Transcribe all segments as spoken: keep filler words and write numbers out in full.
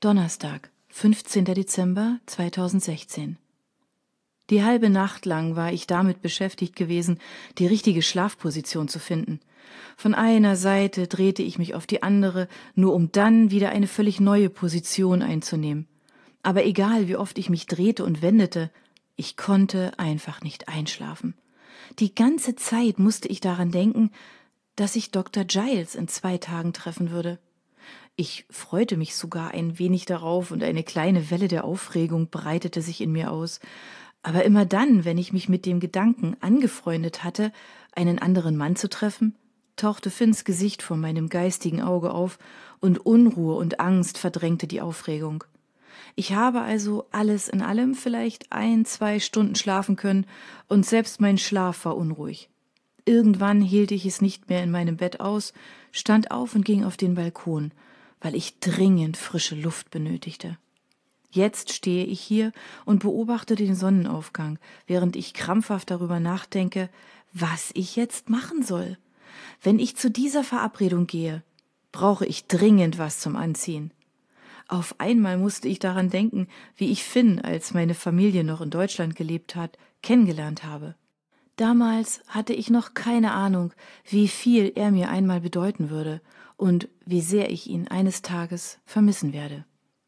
Donnerstag, fünfzehnter Dezember zweitausendsechzehn. Die halbe Nacht lang war ich damit beschäftigt gewesen, die richtige Schlafposition zu finden. Von einer Seite drehte ich mich auf die andere, nur um dann wieder eine völlig neue Position einzunehmen. Aber egal, wie oft ich mich drehte und wendete, ich konnte einfach nicht einschlafen. Die ganze Zeit musste ich daran denken, dass ich Doktor Giles in zwei Tagen treffen würde. Ich freute mich sogar ein wenig darauf und eine kleine Welle der Aufregung breitete sich in mir aus. Aber immer dann, wenn ich mich mit dem Gedanken angefreundet hatte, einen anderen Mann zu treffen, tauchte Finns Gesicht vor meinem geistigen Auge auf und Unruhe und Angst verdrängte die Aufregung. Ich habe also alles in allem vielleicht ein, zwei Stunden schlafen können und selbst mein Schlaf war unruhig. Irgendwann hielt ich es nicht mehr in meinem Bett aus, stand auf und ging auf den Balkon, weil ich dringend frische Luft benötigte. Jetzt stehe ich hier und beobachte den Sonnenaufgang, während ich krampfhaft darüber nachdenke, was ich jetzt machen soll. Wenn ich zu dieser Verabredung gehe, brauche ich dringend was zum Anziehen. Auf einmal musste ich daran denken, wie ich Finn, als meine Familie noch in Deutschland gelebt hat, kennengelernt habe. Damals hatte ich noch keine Ahnung, wie viel er mir einmal bedeuten würde und wie sehr ich ihn eines Tages vermissen werde.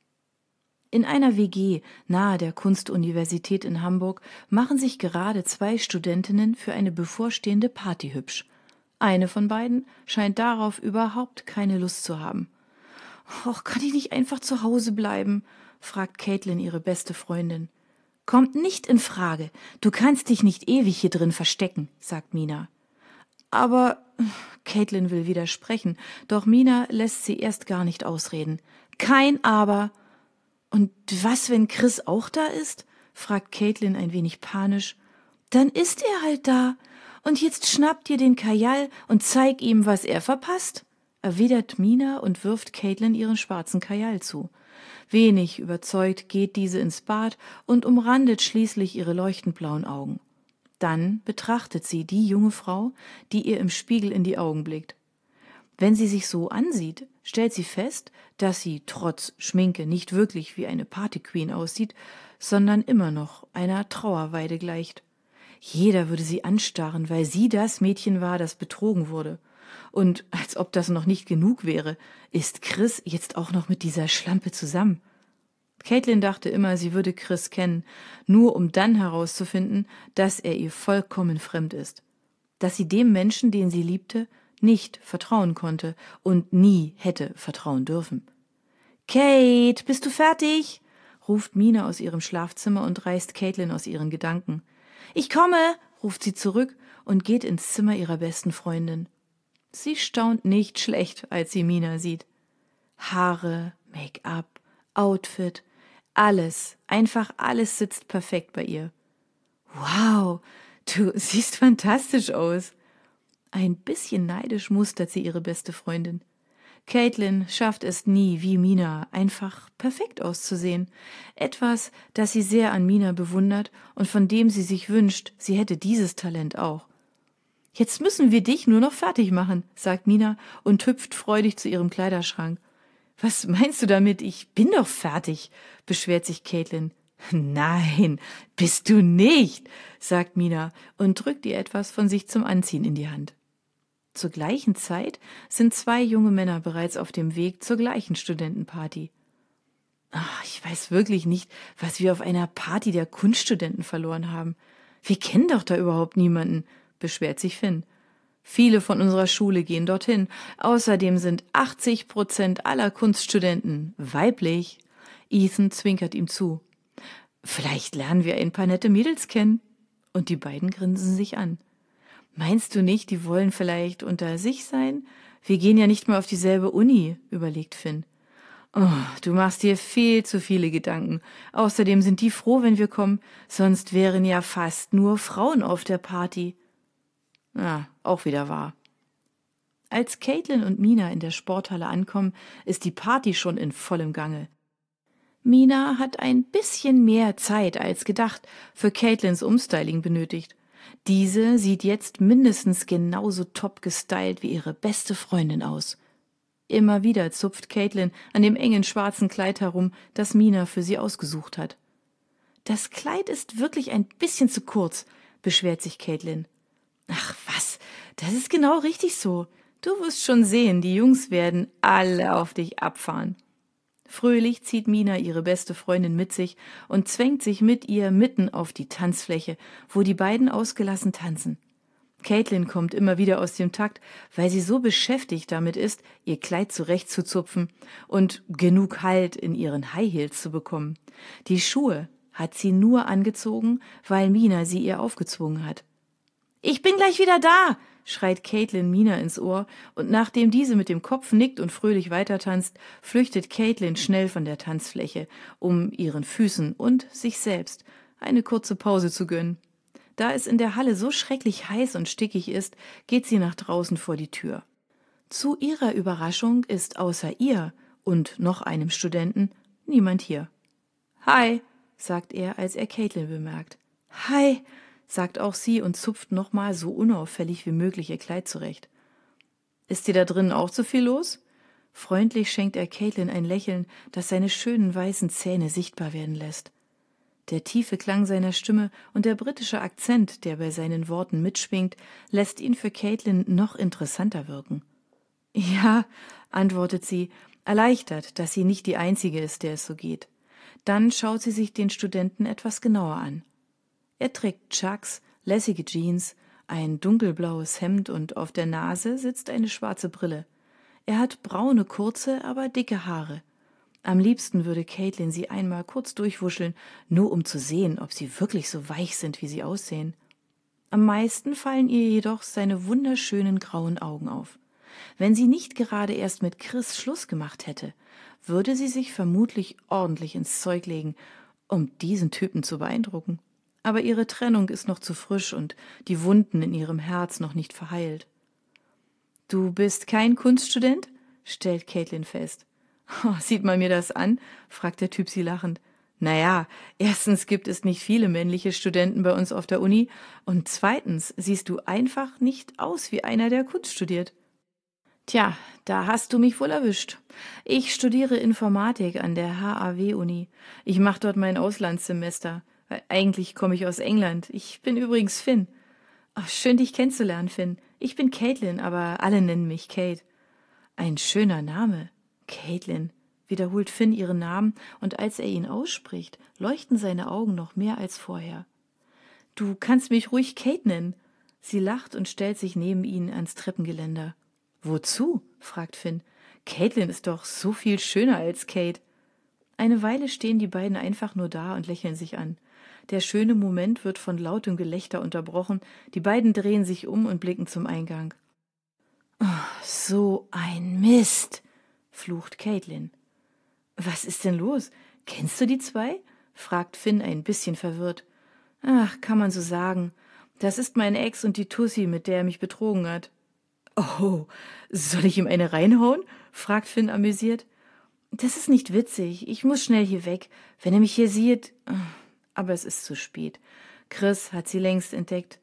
In einer W G nahe der Kunstuniversität in Hamburg machen sich gerade zwei Studentinnen für eine bevorstehende Party hübsch. Eine von beiden scheint darauf überhaupt keine Lust zu haben. »Och, kann ich nicht einfach zu Hause bleiben?« fragt Caitlin ihre beste Freundin. »Kommt nicht in Frage. Du kannst dich nicht ewig hier drin verstecken«, sagt Mina. »Aber...« Caitlin will widersprechen, doch Mina lässt sie erst gar nicht ausreden. »Kein Aber!« »Und was, wenn Chris auch da ist?« fragt Caitlin ein wenig panisch. »Dann ist er halt da. Und jetzt schnapp dir den Kajal und zeig ihm, was er verpasst«, erwidert Mina und wirft Caitlin ihren schwarzen Kajal zu. Wenig überzeugt geht diese ins Bad und umrandet schließlich ihre leuchtend blauen Augen. Dann betrachtet sie die junge Frau, die ihr im Spiegel in die Augen blickt. Wenn sie sich so ansieht, stellt sie fest, dass sie trotz Schminke nicht wirklich wie eine Partyqueen aussieht, sondern immer noch einer Trauerweide gleicht. Jeder würde sie anstarren, weil sie das Mädchen war, das betrogen wurde. Und als ob das noch nicht genug wäre, ist Chris jetzt auch noch mit dieser Schlampe zusammen. Caitlin dachte immer, sie würde Chris kennen, nur um dann herauszufinden, dass er ihr vollkommen fremd ist. Dass sie dem Menschen, den sie liebte, nicht vertrauen konnte und nie hätte vertrauen dürfen. »Kate, bist du fertig?« ruft Mina aus ihrem Schlafzimmer und reißt Caitlin aus ihren Gedanken. »Ich komme«, ruft sie zurück und geht ins Zimmer ihrer besten Freundin. Sie staunt nicht schlecht, als sie Mina sieht. Haare, Make-up, Outfit, alles, einfach alles sitzt perfekt bei ihr. »Wow, du siehst fantastisch aus.« Ein bisschen neidisch mustert sie ihre beste Freundin. Caitlin schafft es nie, wie Mina, einfach perfekt auszusehen. Etwas, das sie sehr an Mina bewundert und von dem sie sich wünscht, sie hätte dieses Talent auch. »Jetzt müssen wir dich nur noch fertig machen«, sagt Mina und hüpft freudig zu ihrem Kleiderschrank. »Was meinst du damit? Ich bin doch fertig«, beschwert sich Caitlin. »Nein, bist du nicht«, sagt Mina und drückt ihr etwas von sich zum Anziehen in die Hand. Zur gleichen Zeit sind zwei junge Männer bereits auf dem Weg zur gleichen Studentenparty. Ach, ich weiß wirklich nicht, was wir auf einer Party der Kunststudenten verloren haben. Wir kennen doch da überhaupt niemanden, beschwert sich Finn. Viele von unserer Schule gehen dorthin. Außerdem sind achtzig Prozent aller Kunststudenten weiblich. Ethan zwinkert ihm zu. Vielleicht lernen wir ein paar nette Mädels kennen. Und die beiden grinsen sich an. Meinst du nicht, die wollen vielleicht unter sich sein? Wir gehen ja nicht mal auf dieselbe Uni, überlegt Finn. Oh, du machst dir viel zu viele Gedanken. Außerdem sind die froh, wenn wir kommen. Sonst wären ja fast nur Frauen auf der Party. Ah, auch wieder wahr. Als Caitlin und Mina in der Sporthalle ankommen, ist die Party schon in vollem Gange. Mina hat ein bisschen mehr Zeit als gedacht für Caitlins Umstyling benötigt. Diese sieht jetzt mindestens genauso top gestylt wie ihre beste Freundin aus. Immer wieder zupft Caitlin an dem engen schwarzen Kleid herum, das Mina für sie ausgesucht hat. »Das Kleid ist wirklich ein bisschen zu kurz«, beschwert sich Caitlin. »Ach was, das ist genau richtig so. Du wirst schon sehen, die Jungs werden alle auf dich abfahren.« Fröhlich zieht Mina ihre beste Freundin mit sich und zwängt sich mit ihr mitten auf die Tanzfläche, wo die beiden ausgelassen tanzen. Caitlin kommt immer wieder aus dem Takt, weil sie so beschäftigt damit ist, ihr Kleid zurechtzuzupfen und genug Halt in ihren High Heels zu bekommen. Die Schuhe hat sie nur angezogen, weil Mina sie ihr aufgezwungen hat. »Ich bin gleich wieder da«, schreit Caitlin Mina ins Ohr, und nachdem diese mit dem Kopf nickt und fröhlich weitertanzt, flüchtet Caitlin schnell von der Tanzfläche, um ihren Füßen und sich selbst eine kurze Pause zu gönnen. Da es in der Halle so schrecklich heiß und stickig ist, geht sie nach draußen vor die Tür. Zu ihrer Überraschung ist außer ihr und noch einem Studenten niemand hier. »Hi«, sagt er, als er Caitlin bemerkt. »Hi«, sagt auch sie und zupft nochmal so unauffällig wie möglich ihr Kleid zurecht. »Ist dir da drinnen auch zu viel los?« Freundlich schenkt er Caitlin ein Lächeln, das seine schönen weißen Zähne sichtbar werden lässt. Der tiefe Klang seiner Stimme und der britische Akzent, der bei seinen Worten mitschwingt, lässt ihn für Caitlin noch interessanter wirken. »Ja«, antwortet sie, erleichtert, dass sie nicht die Einzige ist, der es so geht. Dann schaut sie sich den Studenten etwas genauer an. Er trägt Chucks, lässige Jeans, ein dunkelblaues Hemd und auf der Nase sitzt eine schwarze Brille. Er hat braune, kurze, aber dicke Haare. Am liebsten würde Caitlin sie einmal kurz durchwuscheln, nur um zu sehen, ob sie wirklich so weich sind, wie sie aussehen. Am meisten fallen ihr jedoch seine wunderschönen grauen Augen auf. Wenn sie nicht gerade erst mit Chris Schluss gemacht hätte, würde sie sich vermutlich ordentlich ins Zeug legen, um diesen Typen zu beeindrucken. Aber ihre Trennung ist noch zu frisch und die Wunden in ihrem Herz noch nicht verheilt. »Du bist kein Kunststudent?«, stellt Caitlin fest. Oh, »Sieht man mir das an?«, fragt der Typ sie lachend. »Naja, erstens gibt es nicht viele männliche Studenten bei uns auf der Uni und zweitens siehst du einfach nicht aus wie einer, der Kunst studiert.« »Tja, da hast du mich wohl erwischt. Ich studiere Informatik an der H A W-Uni. Ich mache dort mein Auslandssemester. Eigentlich komme ich aus England. Ich bin übrigens Finn.« Oh, »schön, dich kennenzulernen, Finn. Ich bin Caitlin, aber alle nennen mich Kate.« »Ein schöner Name. Caitlin«, wiederholt Finn ihren Namen, und als er ihn ausspricht, leuchten seine Augen noch mehr als vorher. »Du kannst mich ruhig Kate nennen.« Sie lacht und stellt sich neben ihn ans Treppengeländer. »Wozu?«, fragt Finn. »Caitlin ist doch so viel schöner als Kate.« Eine Weile stehen die beiden einfach nur da und lächeln sich an. Der schöne Moment wird von lautem Gelächter unterbrochen, die beiden drehen sich um und blicken zum Eingang. »Oh, so ein Mist«, flucht Caitlin. »Was ist denn los? Kennst du die zwei?«, fragt Finn ein bisschen verwirrt. »Ach, kann man so sagen. Das ist mein Ex und die Tussi, mit der er mich betrogen hat.« »Oh, soll ich ihm eine reinhauen?«, fragt Finn amüsiert. »Das ist nicht witzig. Ich muss schnell hier weg. Wenn er mich hier sieht...« Aber es ist zu spät. Chris hat sie längst entdeckt.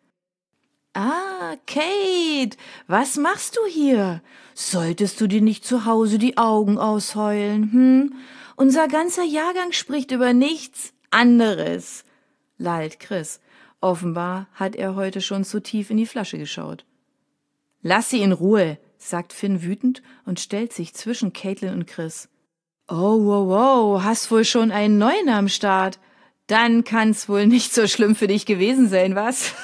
»Ah, Kate, was machst du hier? Solltest du dir nicht zu Hause die Augen ausheulen, hm? Unser ganzer Jahrgang spricht über nichts anderes«, lallt Chris. Offenbar hat er heute schon zu tief in die Flasche geschaut. »Lass sie in Ruhe«, sagt Finn wütend und stellt sich zwischen Caitlin und Chris. »Oh, wow, wow, hast wohl schon einen neuen am Start? Dann kann's wohl nicht so schlimm für dich gewesen sein, was?«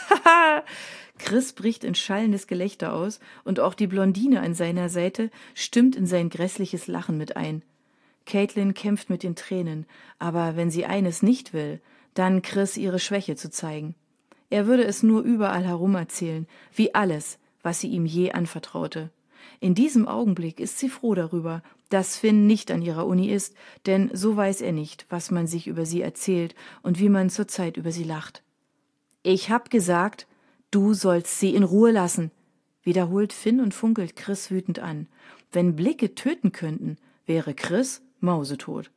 Chris bricht in schallendes Gelächter aus und auch die Blondine an seiner Seite stimmt in sein grässliches Lachen mit ein. Caitlin kämpft mit den Tränen, aber wenn sie eines nicht will, dann Chris ihre Schwäche zu zeigen. Er würde es nur überall herum erzählen, wie alles, was sie ihm je anvertraute. In diesem Augenblick ist sie froh darüber, dass Finn nicht an ihrer Uni ist, denn so weiß er nicht, was man sich über sie erzählt und wie man zurzeit über sie lacht. »Ich hab gesagt, du sollst sie in Ruhe lassen«, wiederholt Finn und funkelt Chris wütend an. Wenn Blicke töten könnten, wäre Chris mausetot.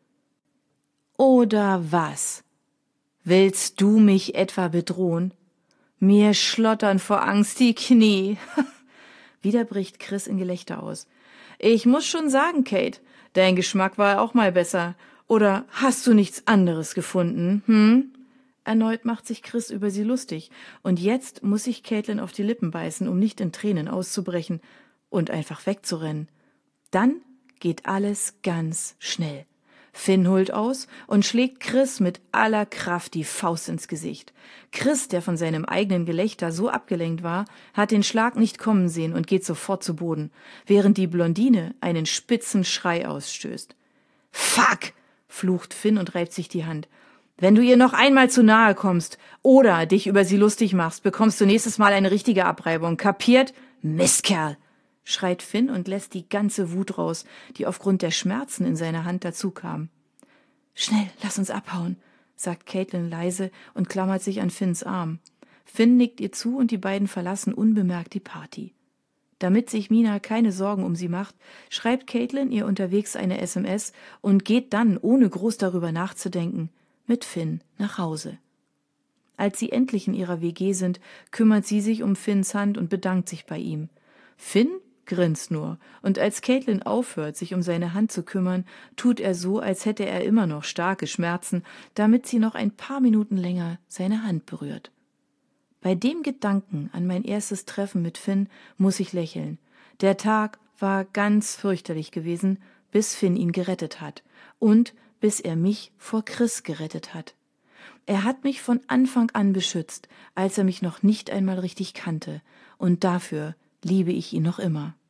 »Oder was? Willst du mich etwa bedrohen? Mir schlottern vor Angst die Knie.« Wieder bricht Chris in Gelächter aus. Ich muss schon sagen, Kate, dein Geschmack war auch mal besser. Oder hast du nichts anderes gefunden, hm? Erneut macht sich Chris über sie lustig. Und jetzt muss sich Caitlin auf die Lippen beißen, um nicht in Tränen auszubrechen und einfach wegzurennen. Dann geht alles ganz schnell. Finn holt aus und schlägt Chris mit aller Kraft die Faust ins Gesicht. Chris, der von seinem eigenen Gelächter so abgelenkt war, hat den Schlag nicht kommen sehen und geht sofort zu Boden, während die Blondine einen spitzen Schrei ausstößt. »Fuck«, flucht Finn und reibt sich die Hand. »Wenn du ihr noch einmal zu nahe kommst oder dich über sie lustig machst, bekommst du nächstes Mal eine richtige Abreibung. Kapiert? Mistkerl«, schreit Finn und lässt die ganze Wut raus, die aufgrund der Schmerzen in seiner Hand dazukam. »Schnell, lass uns abhauen«, sagt Caitlin leise und klammert sich an Finns Arm. Finn nickt ihr zu und die beiden verlassen unbemerkt die Party. Damit sich Mina keine Sorgen um sie macht, schreibt Caitlin ihr unterwegs eine S M S und geht dann, ohne groß darüber nachzudenken, mit Finn nach Hause. Als sie endlich in ihrer W G sind, kümmert sie sich um Finns Hand und bedankt sich bei ihm. Finn grinst nur, und als Caitlin aufhört, sich um seine Hand zu kümmern, tut er so, als hätte er immer noch starke Schmerzen, damit sie noch ein paar Minuten länger seine Hand berührt. Bei dem Gedanken an mein erstes Treffen mit Finn muss ich lächeln. Der Tag war ganz fürchterlich gewesen, bis Finn ihn gerettet hat und bis er mich vor Chris gerettet hat. Er hat mich von Anfang an beschützt, als er mich noch nicht einmal richtig kannte, und dafür liebe ich ihn noch immer.